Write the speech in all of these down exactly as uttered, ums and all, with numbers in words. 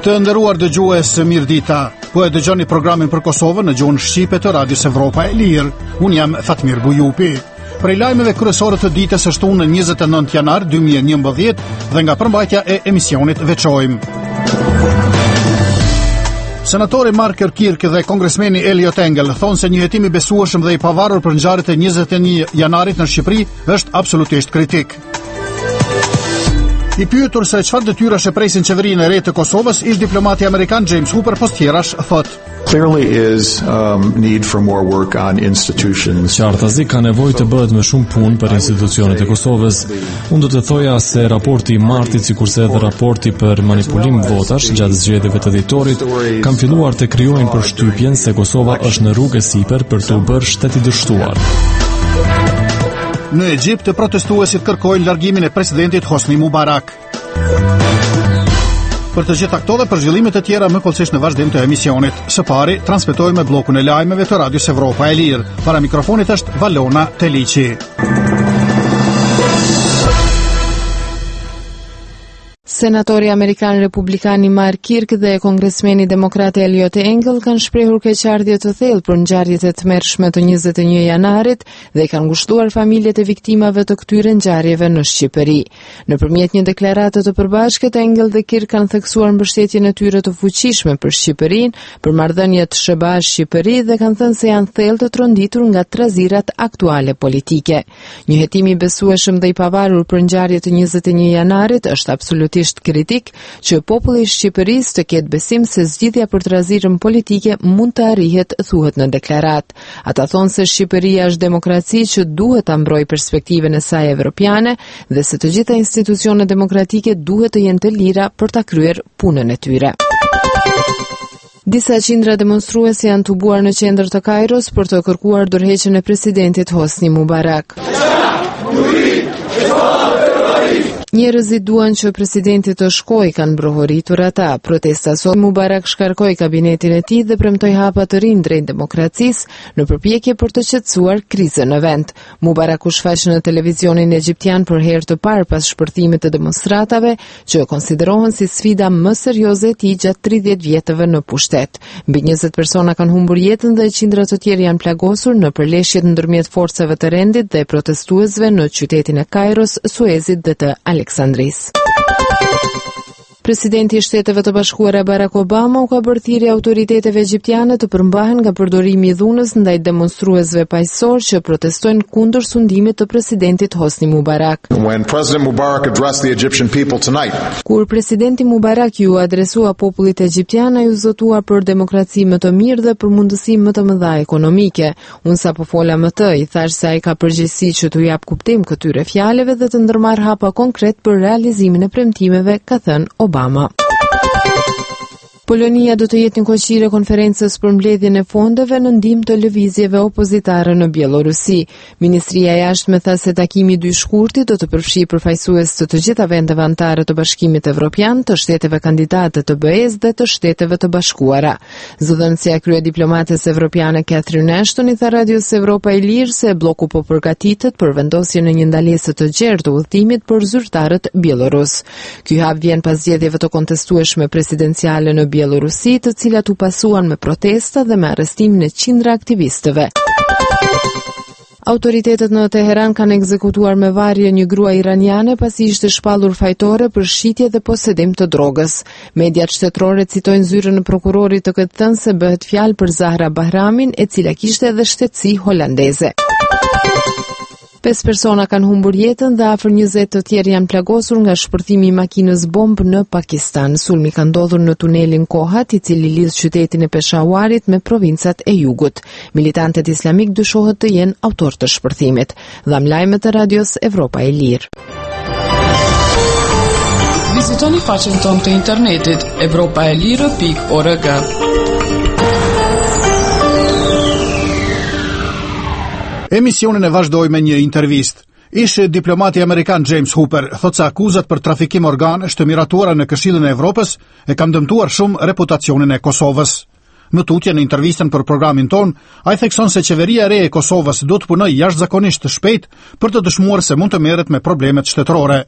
Të nderuar dëgjues, mirëdita. Po e dëgjoni programin për Kosovën në gjuhën shqipe të Radios Evropa e Lirë. Unë jam Fatmir Bujupi. Prej lajmeve kryesore të ditës është unë në njëzet e nëntë janar dy mijë e njëmbëdhjetë dhe nga përmbajtja e emisionit veçojmë. Senatori Mark Kirk dhe kongresmeni Eliot Engel thonë se një hetim i besueshëm dhe i pavarur për ngjarjet e njëzet e një janarit në Shqipëri është absolutisht kritik. I pyetur se çfarë detyrash e presin qeverinë e re të Kosovës, ish diplomati amerikan James Hooper postjerash thotë: Clearly is um, need for more work on institutions. Qartazi ka nevojë të bëhet më shumë punë për institucionet e Kosovës. Unë do të thoja se raporti i martit, sikurse edhe raporti për manipulim votash gjatë zgjedhjeve të dhjetorit, kanë filluar të krijojnë përshtypjen se Kosova është në rrugë sipër për të u bërë shtet i dështuar. Në Egjipt, protestuesit kërkojnë largimin e presidentit Hosni Mubarak. Për të gjitha këto dhe për zhvillimet e tjera më kollësisht në vazhdim të emisionit. Së pari, transmetojmë bllokun e lajmeve të Radios Evropa e Lirë. Para mikrofonit është Valona Teliçi. Senatori Amerikan Republikani Mark Kirk dhe kongresmeni demokrat Eliot Engel kanë shprehur keqardhje të thellë për ngjarjet e tmerrshme të njëzet e një janarit dhe kanë ngushtuar familjet e viktimave të këtyre ngjarjeve në Shqipëri. Nëpërmjet një deklarate të përbashkët, Engel dhe Kirk kanë theksuar mbështetjen e tyre të fuqishme për Shqipërinë, për marrëdhëniet S B A-Shqipëri dhe kanë thënë se janë thellë të tronditur nga trazirat aktuale politike. Një hetim i besueshëm dhe i pavarur për ngjarjet e njëzet e një janarit është absolutisht kritik që populli i Shqipërisë të ketë besim se zgjidhja për trazirën politike mund të arrihet, thuhet në deklarat. Ata thonë se Shqipëria është demokraci që duhet ta mbrojë perspektivën e saj evropiane dhe se të gjitha institucionet demokratike duhet të jenë të lira për ta kryer punën e tyre. Disa qindra demonstruese janë tubuar në qendër të Kairos për të kërkuar dorëheqjen e presidentit Hosni Mubarak. Njerëzit duan që presidenti të shkojë, kanë brohoritur ata. Protesta sot Mubarak shkarkoi kabinetin e tij dhe premtoi hapa të rinj drejt demokracisë në përpjekje për të qetësuar krizën në vend. Mubarak u shfaq në televizionin egjiptian për herë të parë pas shpërthimit të demonstratave, që konsiderohen si sfida më serioze e tij gjatë tridhjetë vjetëve në pushtet. Mbi njëzet persona kanë humbur jetën dhe qindra të tjerë janë plagosur në përleshjet ndërmjet forcave të rendit dhe protestuesve në qytetin e Kairos, Suezit dhe të Aleksandris. Presidenti i Shteteve të Bashkuara Barack Obama u ka bërë thirrje autoriteteve egjiptiane të përmbahen nga përdorimi i dhunës ndaj demonstruesve paqësor që protestojnë kundër sundimit të presidentit Hosni Mubarak. When President Mubarak addressed the Egyptian people tonight, Kur presidenti Mubarak ju adresua popullit egjiptian, ai u zotua për demokraci më të mirë dhe për mundësi më të mëdha ekonomike. Unë sapo fola më të, i thash se ai ka përgjegjësi që t'u jap kuptim këtyre fjalëve dhe të ndërmarr hapa konkret për realizimin e premtimeve, ka thënë Obama. Polonia do të jetë në koqire konferencës për mbledhjen e fondeve në ndihmë të lëvizjeve opozitare në Bielorusi. Ministria e Jashtme tha se takimi i dy shkurtit do të përfshijë përfaqësues të të gjitha vendeve anëtare të Bashkimit Evropian, të shteteve kandidate të B E-s dhe të shteteve të bashkuara. Zëdhënësia krye diplomates evropiane Catherine Ashton i tha Radios Evropa e Lirë se bloku po përgatitet për vendosjen e një ndalese të gjerë të udhëtimit për zyrtarët bielorus. Ky hap vjen pas zgjedhjeve të kontestueshme presidenciale në Bielorusi, të cilat u pasuan me protesta dhe me arrestimin e qindra aktivistëve. Autoritetet në Teheran kanë ekzekutuar me varje një grua iraniane pasi ishte shpallur fajtore për shitje dhe posedim të drogës. Mediat shtetërore citojnë zyrën e prokurorit të këtë thënë se bëhet fjalë për Zahra Bahramin, e cila kishte edhe shtetësi holandeze. Pesë persona kanë humbur jetën dhe afër njëzet të tjerë janë plagosur nga shpërthimi i makinës bombë në Pakistan. Sulmi ka ndodhur në tunelin Kohat, i cili lidh qytetin e Peshawarit me provincat e jugut. Militantët islamik dyshohet të jenë autor të shpërthimit. Dham lajmet e Radios Evropa e Lirë. Vizitoni faqen tonë të internetit evropaelire pikë org. Emisionin e vazhdoj me një intervist. Ish diplomati amerikan James Hooper thot se akuzat për trafikim organesh të miratuara në Këshillin e Evropës e kanë dëmtuar shumë reputacionin e Kosovës. Në tutje në intervistën për programin ton, ai thekson se qeveria e re e Kosovës do të punojë jashtëzakonisht të shpejt për të dëshmuar se mund të merret me problemet shtetërore.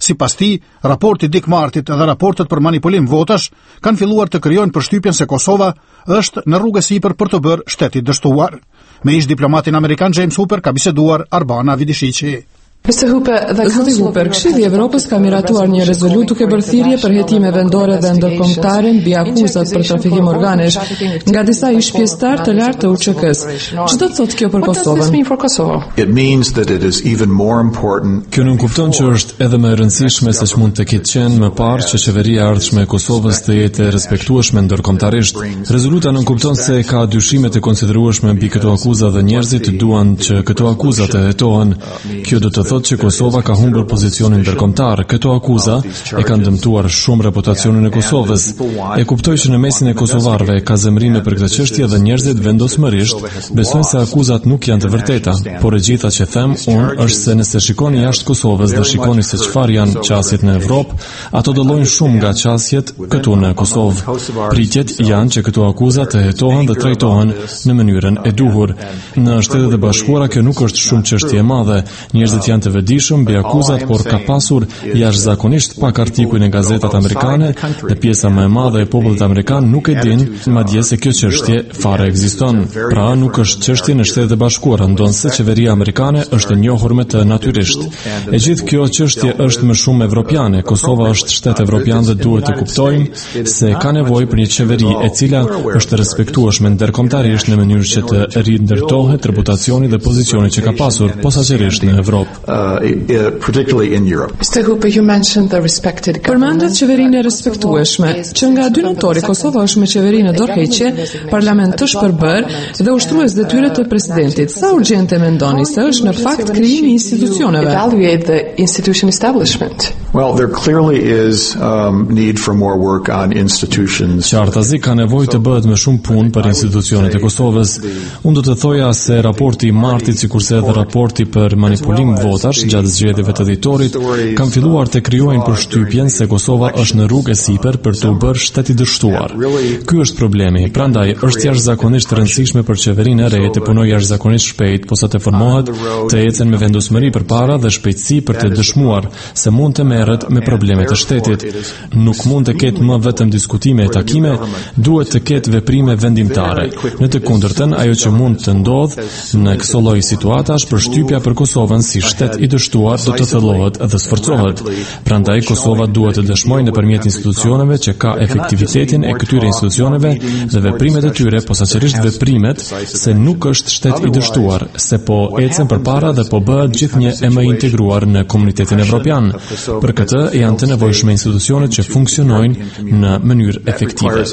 Sipas tij, raporti Dick Martit dhe raportet për manipulim votash kanë filluar të krijojnë përshtypjen se Kosova është në rrugë sipër për të bërë shteti dështuar. Me ish diplomatin amerikan James Hooper ka biseduar Arbana Vidishiqi. Zoti Hooper, Këshilli i Evropës ka miratuar një rezolutë duke bërë thirrje për hetime vendore dhe ndërkombëtare mbi akuzat për trafikim organesh nga disa ish pjesëtar të lartë të U Ç K-s. Ç'do të thotë kjo për Kosovën? It means that it is even more important. Kjo nuk kupton që është edhe më e rëndësishme se ç'mund të ketë qenë më parë që qeveria e ardhshme e Kosovës të jetë e respektueshme ndërkombëtarisht. Rezoluta nuk kupton se ka dyshime të konsiderueshme mbi këto akuza dhe njerëzit duan që këto akuza të hetohen. Kjo do të që Kosova ka humbur pozicionin ndërkombëtar. Këto akuza e kanë dëmtuar shumë reputacionin e Kosovës. E kuptoj që në mesin e kosovarëve ka zemrime për këtë çështje dhe njerëzit vendosmërisht besojnë se akuzat nuk janë të vërteta, por e gjitha që them unë është se nëse shikoni jashtë Kosovës dhe shikoni se çfarë janë qasjet në Evropë, ato dallojnë shumë nga qasjet këtu në Kosovë. Pritjet janë që këto akuza të hetohen dhe trajtohen në mënyrën e duhur. Në Shtetet e Bashkuara kjo nuk është shumë çështje e madhe. Njerëzit janë të vëdijshëm mbi akuzat, por ka pasur jashtëzakonisht pak artikuj në gazetat amerikane dhe pjesa më e madhe e popullit amerikan nuk e din madje se kjo çështje fare ekziston. Pra nuk është çështje në Shtetet e Bashkuara, ndonse qeveria amerikane është e njohur me të natyrisht. E gjithë kjo çështje është më shumë evropiane. Kosova është shtet evropian dhe duhet të kuptojmë se ka nevojë për një qeveri e cila është respektueshme ndërkombëtarisht në mënyrë që të rindërtohet reputacioni dhe pozicioni që ka pasur posaçërisht në Evropë. Uh, particularly in Europe. mister Hooper, you mentioned the respected Përmendet qeverinë e respektueshme, që nga dy nëntori Kosova është me qeverinë e dorëheqje, parlament të shpërbër dhe ushtrues detyre të presidentit. Sa urgjente mendoni se është në fakt krijimi i institucioneve? Evaluate the institution establishment. Well, there clearly is um, need for more work on institutions. Qartazi ka nevojë të bëhet më shumë punë për institucionet e Kosovës. Unë do të thoja se raporti i martit, sikurse edhe raporti për manipulim votash gjatë zgjedhjeve të dhjetorit kanë filluar të krijojnë përshtypjen se Kosova është në rrugë sipër për të u bërë shtet i dështuar. Ky është problemi. Prandaj është jashtëzakonisht rëndësishme për qeverinë e re të punojë jashtëzakonisht shpejt, posa të formohet, të ecën me vendosmëri përpara dhe shpejtësi për të dëshmuar se mund të merret me problemet e shtetit. Nuk mund të ketë më vetëm diskutime e takime, duhet të ketë veprime vendimtare. Në të kundërtën, ajo që mund të ndodhë në këso lloj situatash, përshtypja për Kosovën si shtet i dështuar do të thellohet dhe sforcohet. Prandaj Kosova duhet të dëshmojë nëpërmjet institucioneve që ka efektivitetin e këtyre institucioneve dhe veprimet e tyre, posaçërisht veprimet se nuk është shtet i dështuar, se po ecën përpara dhe po bëhet gjithnjë e më integruar në komunitetin evropian. Për këtë janë të nevojshme institucionet që funksionojnë në mënyrë efektive.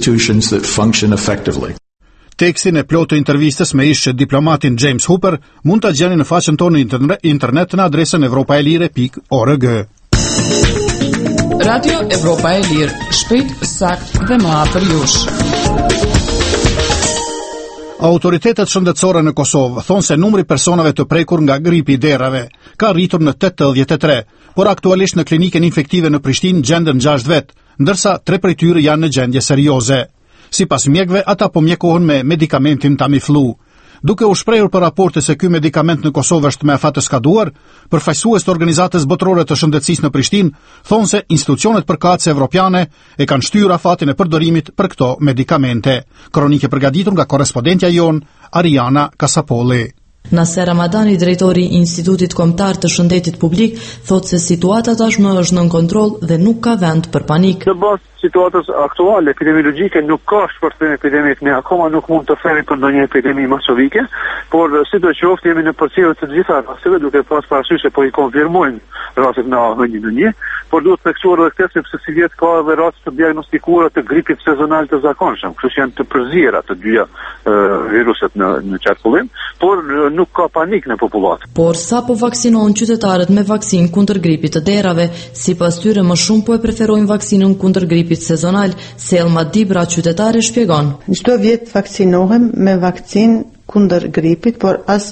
Tekstin e plotë të intervistës me ish diplomatin James Hooper mund ta gjeni në faqen tonë në internet në adresën evropaelire pikë org. Radio Evropa e Lirë, shpejt, sakt dhe më afër jush. Autoritetet shëndetësore në Kosovë thonë se numri personave të prekur nga gripi i derave ka rritur në tetëdhjetë e tre, por aktualisht në klinikën infektive në Prishtinë gjenden gjashtë vet, ndërsa tre prej tyre janë në gjendje serioze. Sipas mjekëve, ata po mjekohen me medikamentin Tamiflu. Duke u shprehur për raporte se ky medikament në Kosovë është me afat të skaduar, përfaqësues të organizatës botërore të shëndetësisë në Prishtinë thonë se institucionet përkatëse evropiane e kanë shtyrë afatin e përdorimit për këto medikamente. Kronike përgatitur nga korrespondentja jon Ariana Kasapolli. Naser Ramadani, drejtori i Institutit Kombëtar të Shëndetit Publik, thotë se situata tashmë është nën kontroll dhe nuk ka vend për panik. Në bazë situatës aktuale epidemiologjike nuk ka shpërthim epidemik, ne akoma nuk mund të themi për ndonjë epidemi masovike, por sidoqoftë jemi në përcjellje të gjitha rasteve duke pas parasysh se po i konfirmojmë rastet në A një në një, por duhet të theksuar edhe këtë sepse si vjet ka edhe raste të diagnostikuara të gripit sezonal të zakonshëm, kështu që janë të përzierë të dyja viruset në në qarkullim, por nuk ka panik në popullat. Por sa po vaksinohen qytetarët me vaksinë kundër gripit të derave, sipas tyre më shumë po e preferojnë vaksinën kundër gripit sezonal. Selma Dibra, qytetare, shpjegon. Çdo vit vaksinohem me vakcinë kundër gripit, por as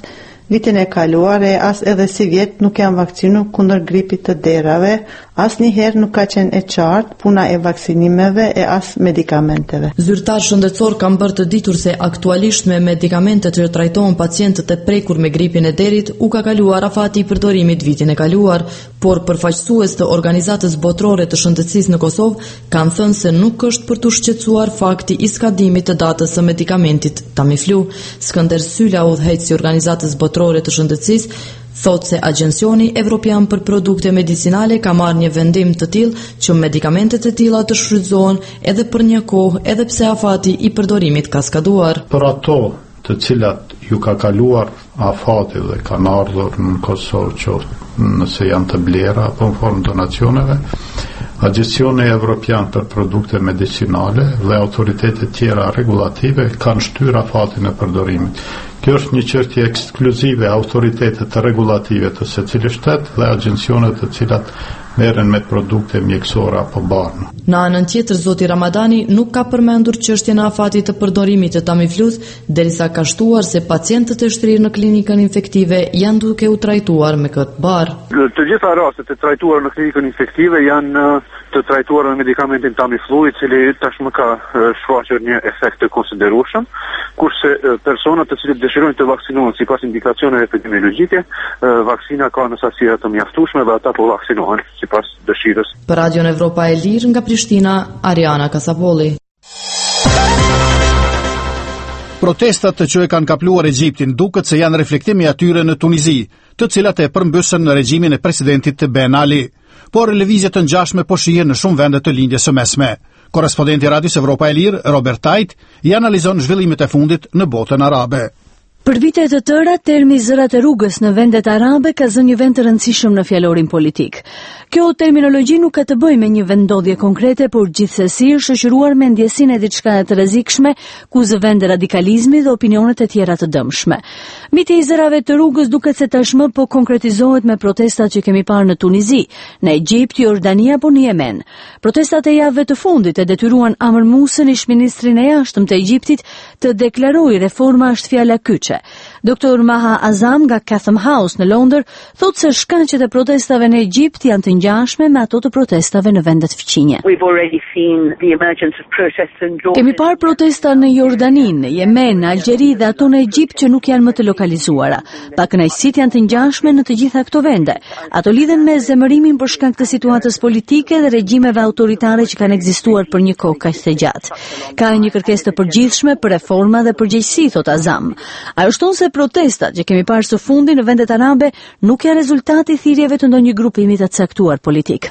vitin e kaluar e as edhe si vjet nuk janë vakcinu kundër gripit të derave, as njëherë nuk ka qenë e qartë puna e vaksinimeve e as medikamenteve. Zyrtar shëndetësor kanë bërë të ditur se aktualisht me medikamentet që trajtohen pacientët e prekur me gripin e derit u ka kaluar afati i përdorimit vitin e kaluar, por përfaqësues të Organizatës Botërore të Shëndetësisë në Kosovë kanë thënë se nuk është për të shqetësuar fakti i skadimit të datës së medikamentit Tamiflu. Skënder Syla, udhëheqësi i Organizatës Botërore të Shëndetësisë, thotë se Agjencioni Evropian për Produkte Medicinale ka marrë një vendim të tillë që medikamentet e tilla të shfrytëzohen edhe për një kohë, edhe pse afati i përdorimit ka skaduar. Për ato të cilat ju ka kaluar afati dhe kanë ardhur në Kosovë qoftë nëse janë të blera apo në formë donacioneve, Agjencioni Evropian për Produkte Medicinale dhe autoritetet tjera regulative kanë shtyr afatin e përdorimit. Kjo është një çështje ekskluzive autoritetet të regulative të secilit shtet dhe agjencionet të cilat merren me produkte mjekësore apo barnë. Në anën tjetër, zoti Ramadani nuk ka përmendur çështjen e afatit të përdorimit të Tamiflus, derisa ka shtuar se pacientët e shtrirë në klinikën infektive janë duke u trajtuar me këtë barë. Të gjitha rastet e trajtuar në klinikën infektive janë të trajtuar me medikamentin Tamiflu, i cili tashmë ka shfaqur një efekt të konsiderueshëm, kurse personat të cilët dëshirojnë të vaksinohen sipas indikacioneve epidemiologjike, vaksina ka në sasi të mjaftueshme dhe ata po vaksinohen sipas dëshirës. Për Radion Evropa e Lirë nga Prishtina, Ariana Kasapolli. Protestat që e kanë kapluar Egjiptin duket se janë reflektimi atyre në Tunizi, të cilat e përmbysën në regjimin e presidentit Ben Ali, por lëvizje të ngjashme po shihen në shumë vende të lindjes së mesme. Korrespondenti i Radios Evropa e Lirë, Robert Tait, i analizon zhvillimet e fundit në botën arabe. Për vite të tëra, termi zërat e rrugës në vendet arabe ka zënë një vend të rëndësishëm në fjalorin politik. Kjo terminologji nuk ka të bëjë me një vendodhje konkrete, por gjithsesi është shoqëruar me ndjesinë e diçka të rrezikshme, ku zë vend radikalizmi dhe opinionet e tjera të dëmshme. Miti i zërave të rrugës duket se tashmë po konkretizohet me protestat që kemi parë në Tunizi, në Egjipt, Jordani apo në Yemen. Protestat e javëve të fundit e detyruan Amr Musën, ish-ministrin e jashtëm të Egjiptit, të deklarojë reforma është fjala kyçe. Doktor Maha Azam nga Chatham House në Londër thotë se shkaqet e protestave në Egjipt janë të ngjashme me ato të protestave në vendet fqinje. Kemi parë protesta në Jordani, në Yemen, në Algjeri dhe ato në Egjipt që nuk janë më të lokalizuara. Pakënaqësitë janë të ngjashme në të gjitha këto vende. Ato lidhen me zemërimin për shkak të situatës politike dhe regjimeve autoritare që kanë ekzistuar për një kohë kaq të gjatë. Ka një kërkesë të përgjithshme për reforma dhe përgjegjësi, thot Azam. Ajo shton se protestat që kemi parë së fundi në vendet arabe nuk janë rezultati i thirrjeve të ndonjë grupimi të caktuar politik.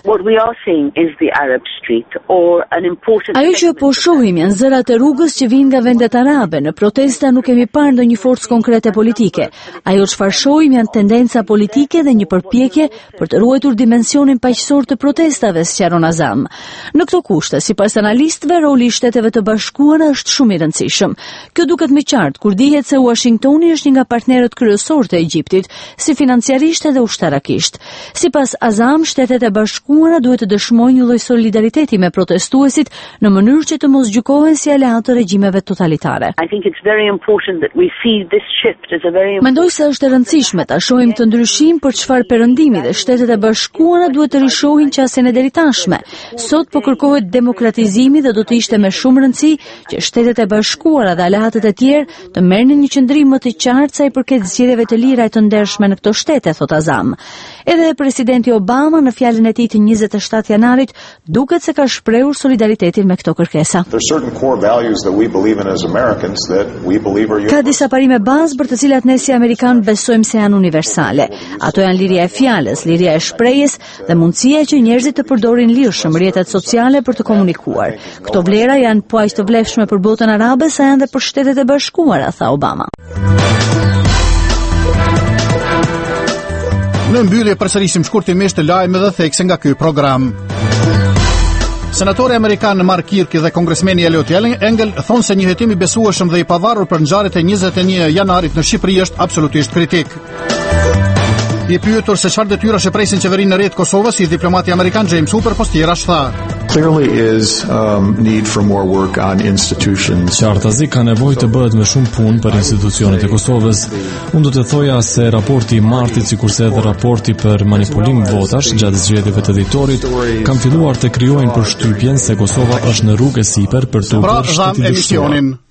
Ajo që po shohim janë zërat e rrugës që vijnë nga vendet arabe. Në protesta nuk kemi parë ndonjë forcë konkrete politike. Ajo çfarë shohim janë tendenca politike dhe një përpjekje për të ruajtur dimensionin paqësor të protestave, sqaron Azam. Në këto kushte, sipas analistëve, roli i Shteteve të Bashkuara është shumë i rëndësishëm. Kjo duket më qartë kur dihet se Washingtoni është një nga partnerët kryesorë të Egjiptit, si financiarisht edhe ushtarakisht. Sipas Azam, Shtetet e Bashkuara duhet të dëshmojnë një lloj solidariteti me protestuesit në mënyrë që të mos gjykohen si aleatë të regjimeve totalitare. Mendoj se është e rëndësishme ta shohim të ndryshim për çfarë perëndimi dhe Shtetet e Bashkuara duhet të rishohin qasjen e deri tashme. Sot po kërkohet demokratizimi dhe do të ishte me shumë rëndësi që Shtetet e Bashkuara dhe aleatët e tjerë të merrnin një qëndrim më të qartë sa i përket zgjedhjeve të lira e të ndershme në këto shtete, thot Azam. Edhe presidenti Obama në fjalën e tij të njëzet e shtatë janarit duket se ka shprehur solidaritetin me këto kërkesa. Ka disa parime bazë për të cilat ne si amerikan besojmë se janë universale. Ato janë liria e fjalës, liria e shprehjes dhe mundësia që njerëzit të përdorin lirshëm rrjetet sociale për të komunikuar. Këto vlera janë po aq të vlefshme për botën arabe sa janë dhe për Shtetet e Bashkuara, tha Obama. Në mbyllje përsërisim shkurtimisht lajme dhe thekse nga ky program. Senatori amerikan Mark Kirk dhe kongresmeni Eliot Engel thonë se një hetim i besueshëm dhe i pavarur për ngjarjet e njëzet e një janarit në Shqipëri është absolutisht kritik. I pyetur se çfarë detyrash e presin qeverinë e re të Kosovës, i diplomati amerikan James Hooper postierash tha: clearly is um, need for more work on institutions. Qartazi ka nevojë të bëhet me shumë punë për institucionet e Kosovës. Unë do të thoja se raporti i martit, sikurse edhe raporti për manipulim votash gjatë zgjedhjeve të dhjetorit, kanë filluar të krijojnë përshtypjen se Kosova është në rrugë sipër për të bërë shtetin.